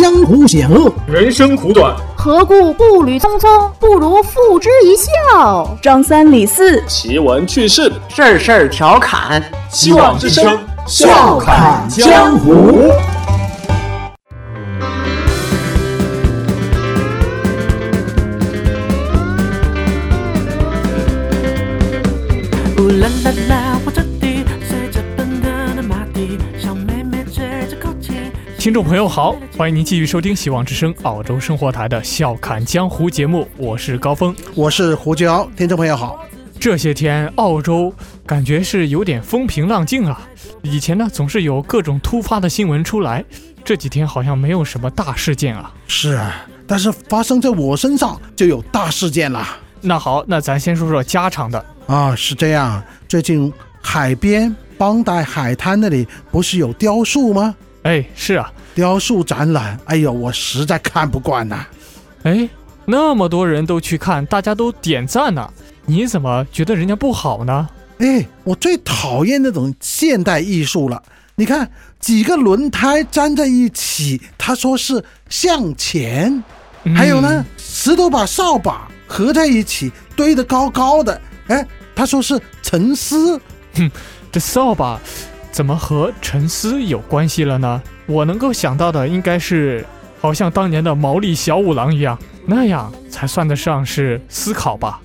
江湖险恶， 人生苦短， 何故步履匆匆，不如付之一笑。 张三李四， 奇闻趣事， 事事调侃， 希望之声，笑侃江湖。 啦啦啦，火车底随着奔腾的马蹄，小妹妹吹着口琴。 听众朋友好，欢迎您继续收听希望之声澳洲生活台的笑侃江湖节目，我是高峰， 我是胡椒。听众朋友好。 这些天澳洲感觉是有点风平浪静啊，以前呢总是有各种突发的新闻出来，这几天好像没有什么大事件啊。 是啊，但是发生在我身上就有大事件了。 那好，那咱先说说家常的啊。是这样，最近海边邦代海滩那里不是有雕塑吗？ 哎，是啊， 雕塑展览，哎呦，我实在看不惯呐。 哎，那么多人都去看，大家都点赞呢，你怎么觉得人家不好呢？ 哎，我最讨厌那种现代艺术了。你看几个轮胎粘在一起，他说是向前，还有呢，石头把扫把合在一起堆得高高的，哎，他说是沉思。 这扫把怎么和沉思有关系了呢？我能够想到的应该是好像当年的毛利小五郎一样，那样才算得上是思考吧。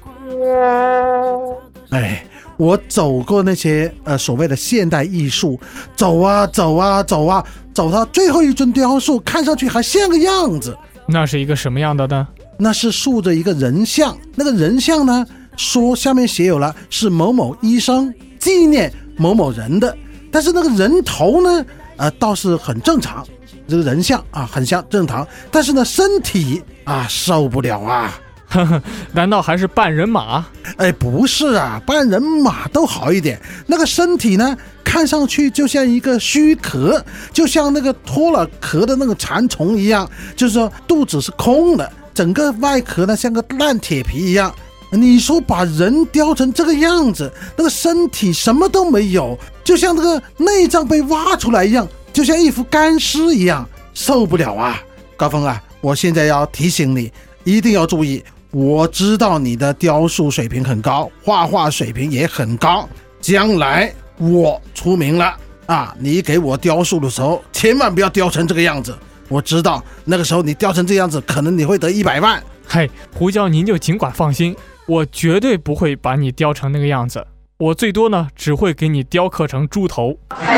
哎，我走过那些所谓的现代艺术，走啊走啊走啊，走到最后一尊雕塑看上去还像个样子。 那是一个什么样的呢？ 那是竖着一个人像，那个人像呢，说下面写有了是某某医生纪念某某人的，但是那个人头呢，倒是很正常，这个人像啊很像正常，但是呢身体啊受不了啊。 难道还是半人马？ 哎，不是啊，半人马都好一点，那个身体呢看上去就像一个虚壳，就像那个脱了壳的那个蚕虫一样，就是说肚子是空的，整个外壳呢像个烂铁皮一样。你说把人雕成这个样子，那个身体什么都没有，就像那个内脏被挖出来一样，就像一副干尸一样，受不了啊。高峰啊，我现在要提醒你一定要注意，我知道你的雕塑水平很高，画画水平也很高，将来我出名了啊，你给我雕塑的时候千万不要雕成这个样子，我知道那个时候你雕成这样子可能你会得100万。 嘿，胡椒您就尽管放心，我绝对不会把你雕成那个样子，我最多呢只会给你雕刻成猪头。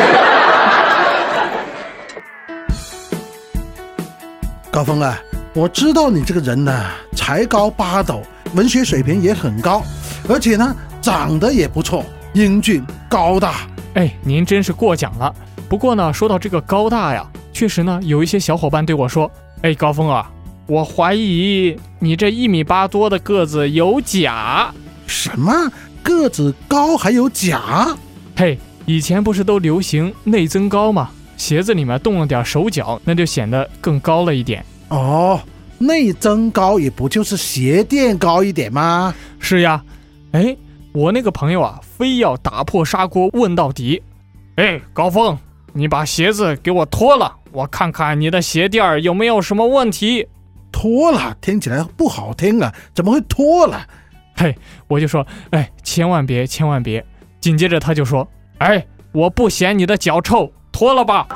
高峰啊，我知道你这个人呢才高8斗，文学水平也很高，而且呢长得也不错，英俊高大。 哎，您真是过奖了。不过呢，说到这个高大呀，确实呢有一些小伙伴对我说，哎，高峰啊，我怀疑你这1.8米多的个子有假。 什么个子高还有假？ 嘿，以前不是都流行内增高吗？鞋子里面动了点手脚，那就显得更高了一点。 哦，内增高也不就是鞋垫高一点吗？ 是呀。哎，我那个朋友啊，非要打破砂锅问到底。哎，高峰，你把鞋子给我脱了，我看看你的鞋垫有没有什么问题。 脱了听起来不好听啊，怎么会脱了？ 嘿，我就说，哎，千万别千万别。紧接着他就说，哎，我不嫌你的脚臭，脱了吧。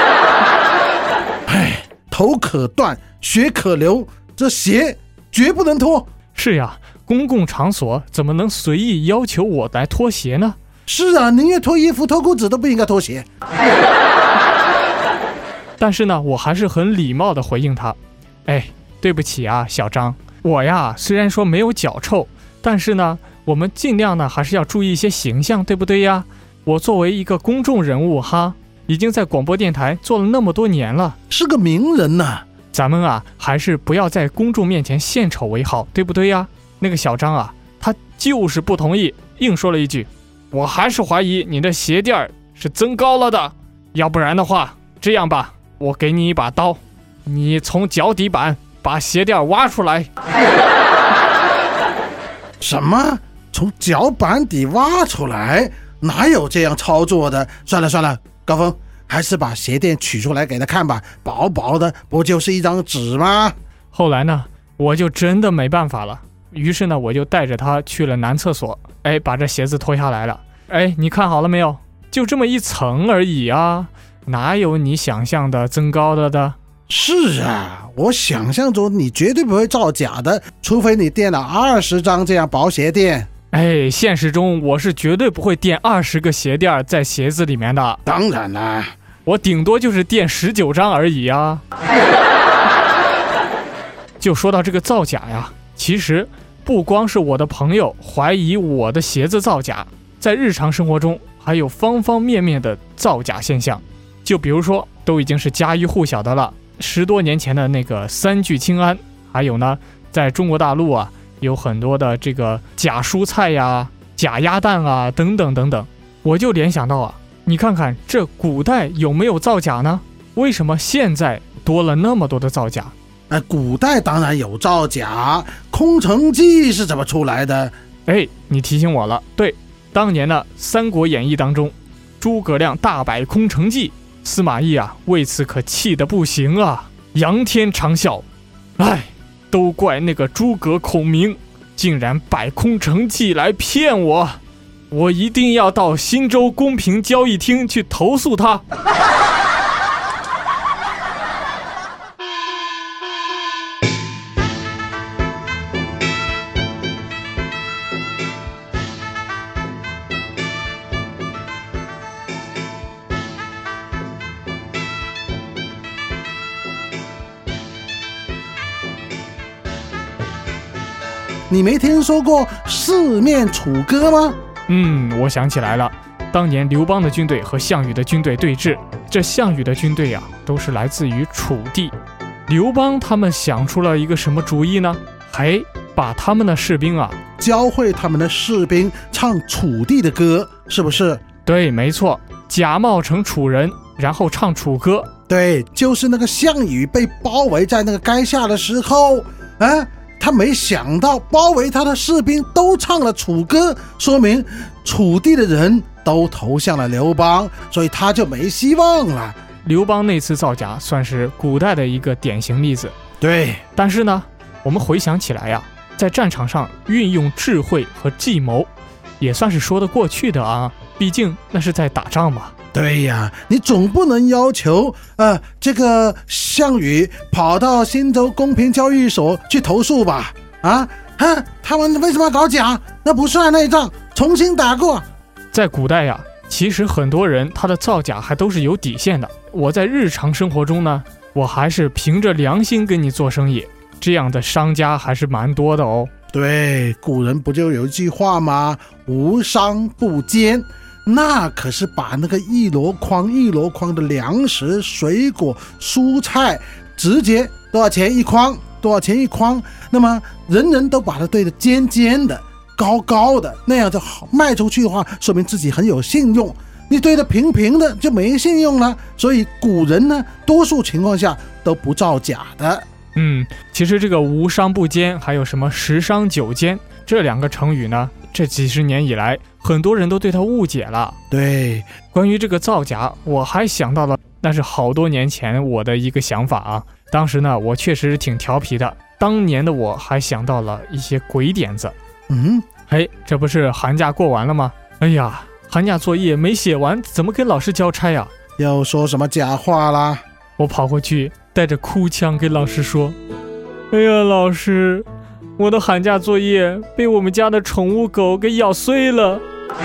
哎，头可断血可流，这鞋绝不能脱。 是呀，公共场所怎么能随意要求我来脱鞋呢？ 是啊，宁愿脱衣服脱裤子都不应该脱鞋。 但是呢，我还是很礼貌地回应他，哎，对不起啊，小张，我呀虽然说没有脚臭，但是呢，我们尽量呢还是要注意一些形象，对不对呀？我作为一个公众人物哈，已经在广播电台做了那么多年了， 是个名人呐。 咱们啊还是不要在公众面前献丑为好，对不对呀？那个小张啊，他就是不同意，硬说了一句，我还是怀疑你的鞋垫是增高了的，要不然的话，这样吧，我给你一把刀，你从脚底板把鞋垫挖出来。 什么？从脚板底挖出来？哪有这样操作的？算了算了，高峰， 还是把鞋垫取出来给他看吧，薄薄的不就是一张纸吗？ 后来呢，我就真的没办法了，于是呢，我就带着他去了男厕所，把这鞋子脱下来了。你看好了没有？就这么一层而已啊，哪有你想象的增高了的？ 是啊，我想象中你绝对不会造假的，除非你垫了20张这样薄鞋垫。 现实中我是绝对不会垫20个鞋垫在鞋子里面的。 当然啦， 我顶多就是垫19张而已啊。就说到这个造假呀，其实不光是我的朋友怀疑我的鞋子造假，在日常生活中还有方方面面的造假现象。就比如说，都已经是家喻户晓的了，10多年前的那个3聚氰胺，还有呢，在中国大陆啊，有很多的这个假蔬菜呀、假鸭蛋啊等等等等。我就联想到啊，你看看这古代有没有造假呢？为什么现在多了那么多的造假？ 古代当然有造假，空城计是怎么出来的？ 你提醒我了。对，当年的《三国演义》当中，诸葛亮大摆空城计，司马懿啊为此可气得不行啊，仰天长啸，都怪那个诸葛孔明竟然摆空城计来骗我，我一定要到新州公平交易厅去投诉他。 你没听说过四面楚歌吗？ 我想起来了，当年刘邦的军队和项羽的军队对峙，这项羽的军队啊，都是来自于楚地。刘邦他们想出了一个什么主意呢？把他们的士兵啊， 教会他们的士兵唱楚地的歌，是不是？ 对，没错，假冒成楚人，然后唱楚歌。 对，就是那个项羽被包围在那个垓下的时候，他没想到包围他的士兵都唱了楚歌，说明楚地的人都投向了刘邦，所以他就没希望了。 刘邦那次造假算是古代的一个典型例子。 对， 但是呢，我们回想起来呀，在战场上运用智慧和计谋，也算是说得过去的啊，毕竟那是在打仗嘛。 对呀，你总不能要求这个项羽跑到新州公平交易所去投诉吧？他们为什么要搞假？那不算内仗，重新打过。 在古代呀，其实很多人他的造假还都是有底线的。我在日常生活中呢，我还是凭着良心跟你做生意，这样的商家还是蛮多的哦。 对，古人不就有一句话吗？无商不奸。那可是把那个一箩筐一箩筐的粮食、水果、蔬菜，直接多少钱一筐，多少钱一筐，那么人人都把它对得尖尖的、高高的，那样就好卖出去的话，说明自己很有信用。你对得平平的就没信用了。所以古人呢，多数情况下都不造假的。 其实这个无商不奸，还有什么十商九奸，这两个成语呢，这几十年以来，很多人都对它误解了。 对， 关于这个造假，我还想到了，那是好多年前我的一个想法啊。当时呢，我确实挺调皮的，当年的我还想到了一些鬼点子。这不是寒假过完了吗？寒假作业没写完，怎么跟老师交差呀？ 又说什么假话啦？ 我跑过去，带着哭腔跟老师说：老师，我的寒假作业被我们家的宠物狗给咬碎了。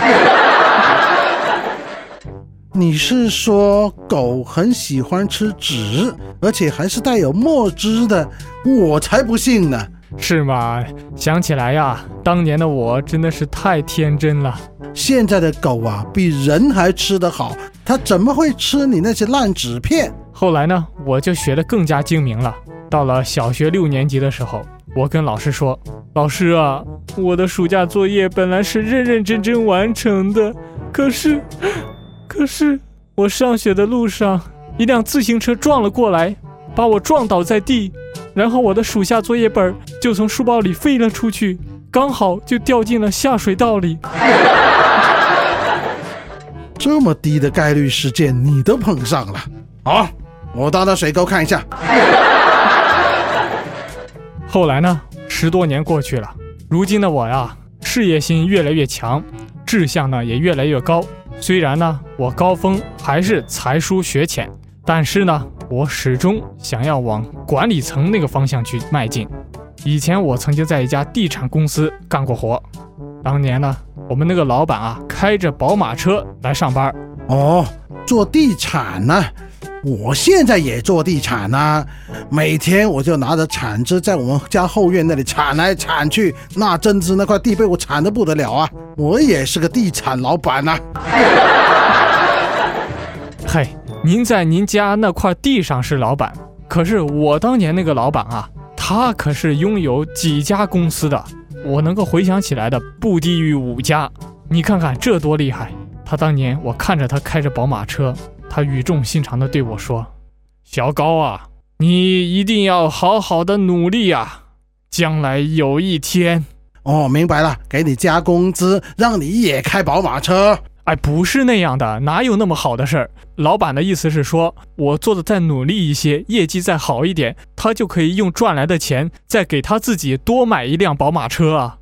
你是说狗很喜欢吃纸，而且还是带有墨汁的？我才不信呢。 是吗？想起来呀，当年的我真的是太天真了。 现在的狗啊，比人还吃得好，它怎么会吃你那些烂纸片？ 后来呢，我就学得更加精明了。到了小学6年级的时候，我跟老师说：老师啊，我的暑假作业本来是认认真真完成的，可是我上学的路上，一辆自行车撞了过来，把我撞倒在地，然后我的暑假作业本就从书包里飞了出去，刚好就掉进了下水道里。 这么低的概率事件你都碰上了。好，我到水沟看一下。 后来呢，10多年过去了，如今的我呀，事业心越来越强，志向呢也越来越高。虽然呢我高峰还是才疏学浅，但是呢我始终想要往管理层那个方向去迈进。以前我曾经在一家地产公司干过活，当年呢我们那个老板啊开着宝马车来上班。 哦，做地产呢？我现在也做地产呢，每天我就拿着铲子在我们家后院那里铲来铲去，那真是那块地被我铲得不得了啊！我也是个地产老板啊。 嘿，您在您家那块地上是老板，可是我当年那个老板啊，他可是拥有几家公司的，我能够回想起来的不低于5家。你看看这多厉害！他当年我看着他开着宝马车，他语重心长地对我说：“小高啊，你一定要好好的努力啊，将来有一天……” 哦，明白了，给你加工资，让你也开宝马车。 哎，不是那样的，哪有那么好的事儿？老板的意思是说，我做的再努力一些，业绩再好一点，他就可以用赚来的钱再给他自己多买一辆宝马车啊。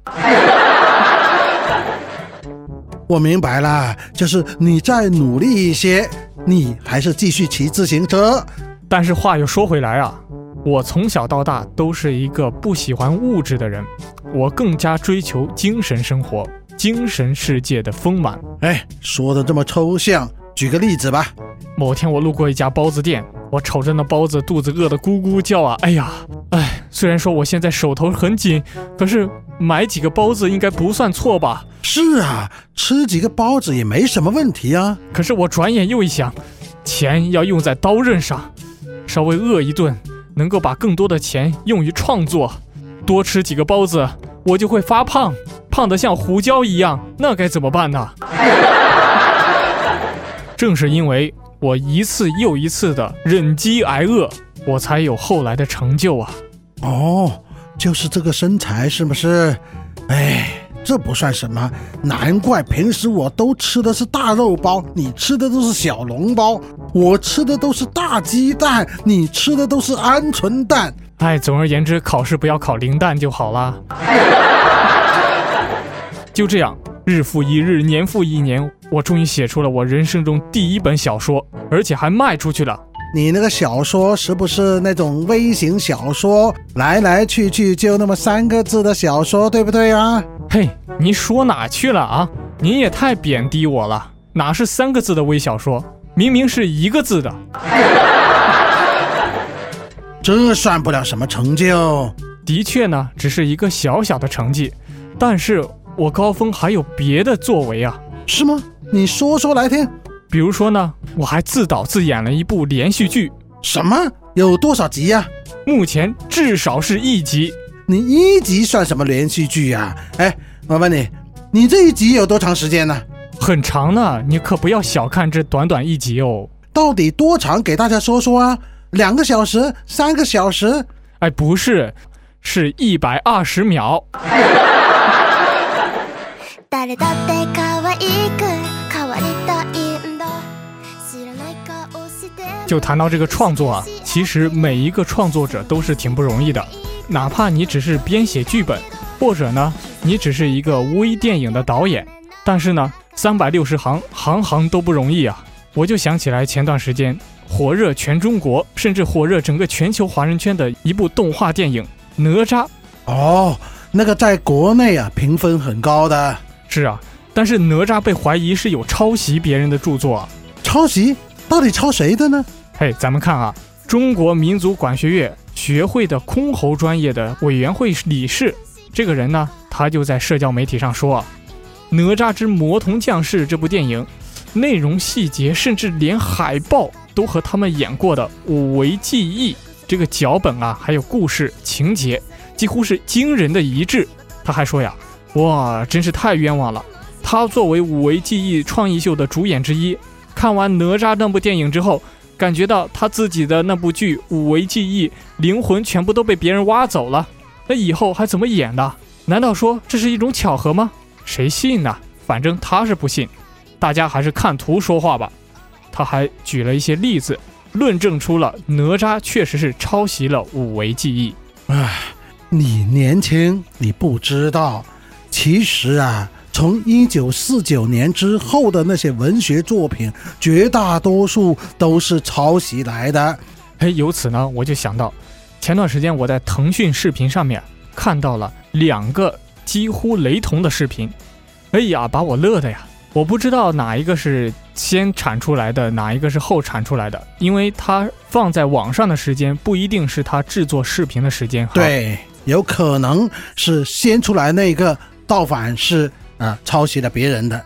我明白了，就是你再努力一些，你还是继续骑自行车。 但是话又说回来啊，我从小到大都是一个不喜欢物质的人，我更加追求精神生活，精神世界的丰满。 哎，说的这么抽象，举个例子吧。 某天我路过一家包子店，我瞅着那包子，肚子饿得咕咕叫啊！虽然说我现在手头很紧，可是买几个包子应该不算错吧？ 是啊，吃几个包子也没什么问题啊。 可是我转眼又一想，钱要用在刀刃上，稍微饿一顿，能够把更多的钱用于创作。多吃几个包子，我就会发胖，胖得像胡椒一样，那该怎么办呢？正是因为我一次又一次的忍饥挨饿，我才有后来的成就啊。 哦，就是这个身材是不是？哎，这不算什么，难怪平时我都吃的是大肉包，你吃的都是小笼包，我吃的都是大鸡蛋，你吃的都是鹌鹑蛋。 哎，总而言之，考试不要考零蛋就好了。就这样，日复一日，年复一年，我终于写出了我人生中第1本小说，而且还卖出去了。 你那个小说是不是那种微型小说，来来去去就那么3个字的小说，对不对啊？ 嘿，你说哪去了啊？您也太贬低我了，哪是3个字的微小说，明明是1个字的。 这算不了什么成就。 的确呢，只是一个小小的成绩，但是我高峰还有别的作为啊。 是吗？你说说来听。 比如说呢，我还自导自演了一部连续剧。 什么？有多少集呀？ 目前至少是1集。 你1集算什么连续剧呀？哎，我问你，你这1集有多长时间呢？ 很长呢，你可不要小看这短短1集哦。 到底多长？给大家说说啊。2个小时？3个小时？ 哎，不是，是120秒。就谈到这个创作啊，其实每一个创作者都是挺不容易的，哪怕你只是编写剧本，或者呢，你只是一个微电影的导演，但是呢，360行，行行都不容易啊。我就想起来前段时间火热全中国，甚至火热整个全球华人圈的一部动画电影《哪吒》。 哦，那个在国内啊评分很高的。 是啊，但是哪吒被怀疑是有抄袭别人的著作啊。 抄袭？到底抄谁的呢？ 嘿，咱们看啊，中国民族管弦乐学会的箜篌专业的委员会理事，这个人呢，他就在社交媒体上说啊，《哪吒之魔童降世》这部电影内容细节，甚至连海报都和他们演过的五维记忆这个脚本啊，还有故事情节几乎是惊人的一致。他还说呀，哇，真是太冤枉了，他作为五维记忆创意秀的主演之一，看完哪吒那部电影之后，感觉到他自己的那部剧五维记忆灵魂全部都被别人挖走了，那以后还怎么演的？难道说这是一种巧合吗？谁信呢？反正他是不信。 大家还是看图说话吧。他还举了一些例子，论证出了哪吒确实是抄袭了五维记忆。 你年轻，你不知道，其实啊，从1949年之后的那些文学作品，绝大多数都是抄袭来的。 由此呢，我就想到，前段时间我在腾讯视频上面看到了2个几乎雷同的视频，哎呀，把我乐的呀！我不知道哪一个是先产出来的，哪一个是后产出来的，因为它放在网上的时间不一定是它制作视频的时间。 对，有可能是先出来那个盗版是抄袭了别人的。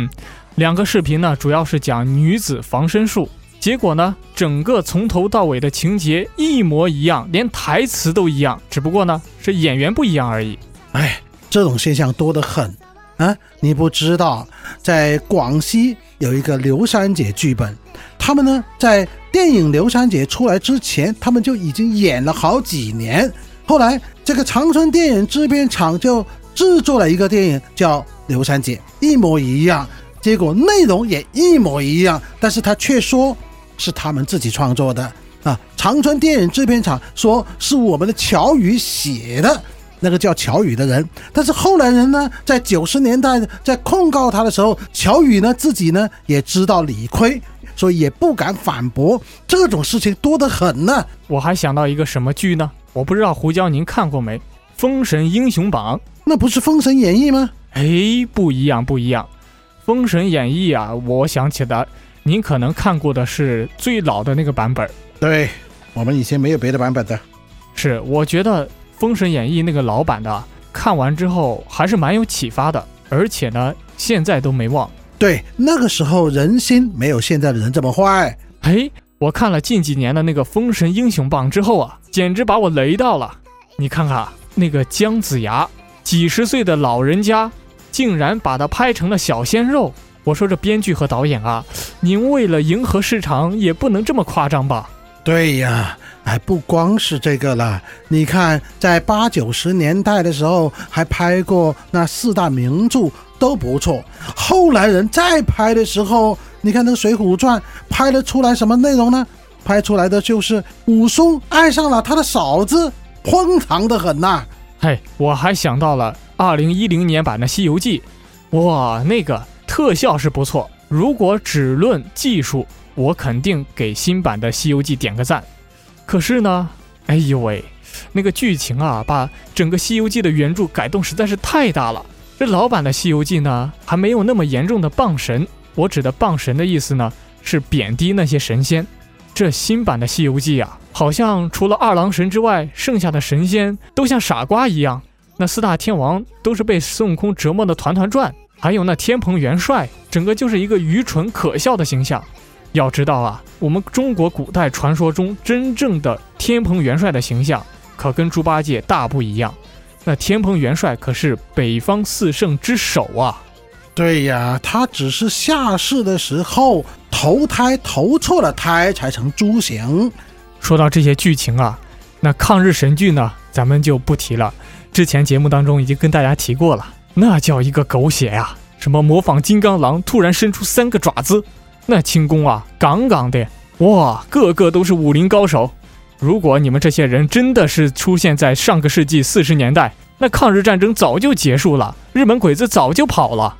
2个视频呢，主要是讲女子防身术，结果呢，整个从头到尾的情节一模一样，连台词都一样，只不过呢是演员不一样而已。 这种现象多得很啊！你不知道，在广西有一个刘三姐剧本，他们呢在电影刘三姐出来之前，他们就已经演了好几年。后来这个长春电影制片厂就制作了一个电影叫刘三姐，一模一样，结果内容也一模一样，但是他却说是他们自己创作的长春电影制片厂说是我们的乔宇写的，那个叫乔宇的人，但是后来人呢，在90年代在控告他的时候，乔宇呢自己呢也知道理亏，所以也不敢反驳。这种事情多得很呢。 我还想到一个什么剧呢？我不知道胡椒您看过没？《封神英雄榜》。 那不是《封神演义》吗？ 不一样。《封神演义》啊，我想起来，您可能看过的是最老的那个版本。 对，我们以前没有别的版本的。 是，我觉得《封神演义》那个老版的看完之后还是蛮有启发的，而且呢现在都没忘。 对，那个时候人心没有现在的人这么坏。 我看了近几年的那个《封神英雄榜》之后啊，简直把我雷到了。你看看那个姜子牙，几十岁的老人家竟然把他拍成了小鲜肉。我说这编剧和导演啊，您为了迎合市场也不能这么夸张吧？ 对呀，不光是这个了，你看在80、90年代的时候还拍过那4大名著都不错，后来人再拍的时候，你看那个《水浒传》拍了出来什么内容呢？拍出来的就是武松爱上了他的嫂子，荒唐得很呐。 我还想到了2010年版的《西游记》，哇，那个特效是不错，如果只论技术，我肯定给新版的《西游记》点个赞。可是呢，那个剧情啊，把整个《西游记》的原著改动实在是太大了。这老版的《西游记》呢，还没有那么严重的谤神，我指的谤神的意思呢，是贬低那些神仙。这新版的《西游记》啊，好像除了二郎神之外，剩下的神仙都像傻瓜一样。那4大天王都是被孙悟空折磨的团团转，还有那天蓬元帅，整个就是一个愚蠢可笑的形象。要知道啊，我们中国古代传说中真正的天蓬元帅的形象可跟猪八戒大不一样。那天蓬元帅可是北方4圣之首啊。 对呀，他只是下世的时候投胎投错了胎才成猪形。 说到这些剧情啊，那抗日神剧呢咱们就不提了，之前节目当中已经跟大家提过了，那叫一个狗血呀，什么模仿金刚狼突然伸出3个爪子，那轻功啊杠杠的，哇，个个都是武林高手。如果你们这些人真的是出现在上个世纪40年代，那抗日战争早就结束了，日本鬼子早就跑了。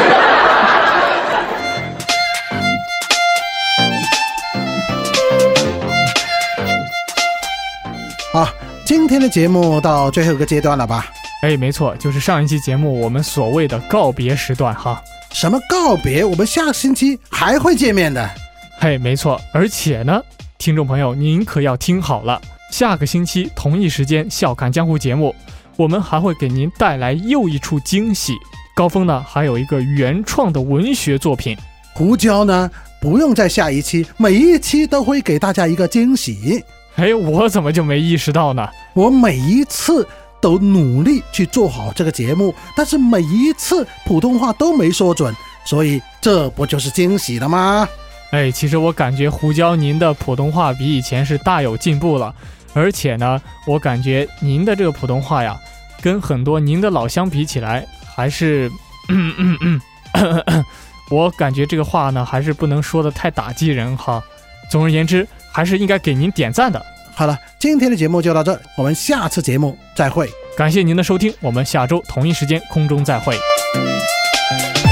好，今天的节目到最后一个阶段了吧？ 没错，就是上一期节目我们所谓的告别时段哈。 什么告别？我们下个星期还会见面的。 没错，而且呢，听众朋友您可要听好了，下个星期同一时间笑看江湖节目，我们还会给您带来又一处惊喜。高峰呢还有一个原创的文学作品， 胡椒呢不用在下一期，每一期都会给大家一个惊喜。 我怎么就没意识到呢？ 我每一次都努力去做好这个节目，但是每一次普通话都没说准，所以这不就是惊喜了吗？ 其实我感觉胡椒您的普通话比以前是大有进步了，而且呢，我感觉您的这个普通话呀，跟很多您的老乡比起来，还是我感觉这个话呢，还是不能说的太打击人哈。总而言之，还是应该给您点赞的。 好了，今天的节目就到这，我们下次节目再会。 感谢您的收听，我们下周同一时间空中再会。